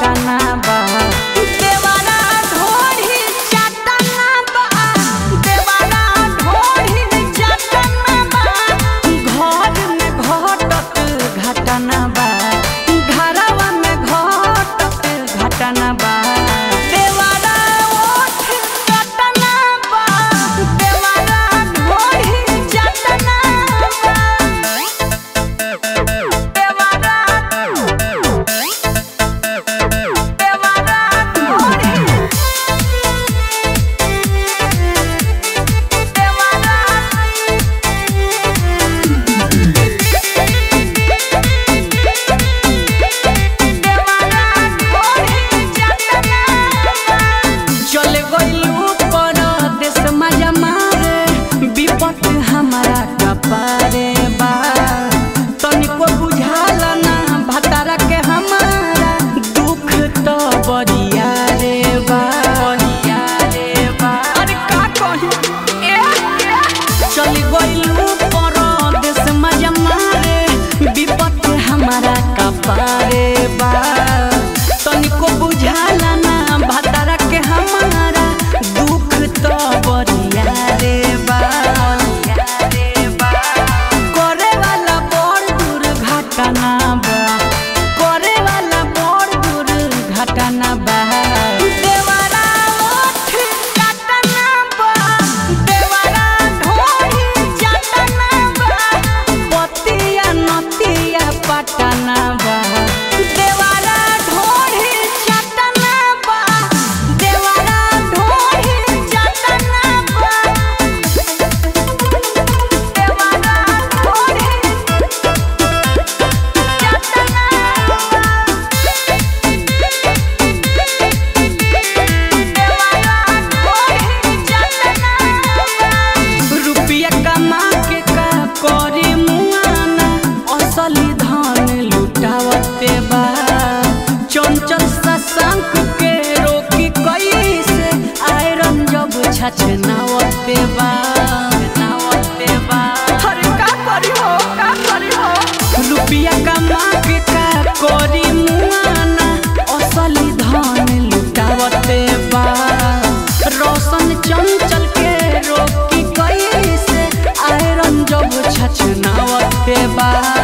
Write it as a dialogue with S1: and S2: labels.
S1: पटना बा देवारा ढोरी चटना बा देवारा ढोरी चटना बा घर में घटत घटना बा घरवा में घटत घटना बा देवारा ओठ चटना बा देवारा ढोरी चटना बा देवारा चले गइलू परदेस मजा मारे विपत हमारा कपारे बा तनिको बुझाला ना भतारा के हमारा दुख तो बरिया रे बा अरे का कही चले गइलू परदेस मजा मारे विपत हमारा कपारे बा तनिको बुझाला ना भतारा के हमारा दुख तो बरिया रे बा करे वाला बड़ दुर्घटना बा करे वाला बड़ दुर्घटना बा देवारा ओठ चटना बा देवारा ढोरी चटना बा पतिया नतिया पटना बा देवारा ढोरी चटना बा देवारा ढोरी चटना बा देवारा ढोरी चटना बा देवारा ढोरी चटना बा रुपया कमा के का करी मुआना असली धन लुटावते बा चंचल शशांक के रोकी कैसे आयरन जब छछनावते बा अरे का करी हो रुपया कमा के का करी मुआना असली धन लुटावते बा रोशन चंचल के रोकी कैसे आयरन जब छछनावते बा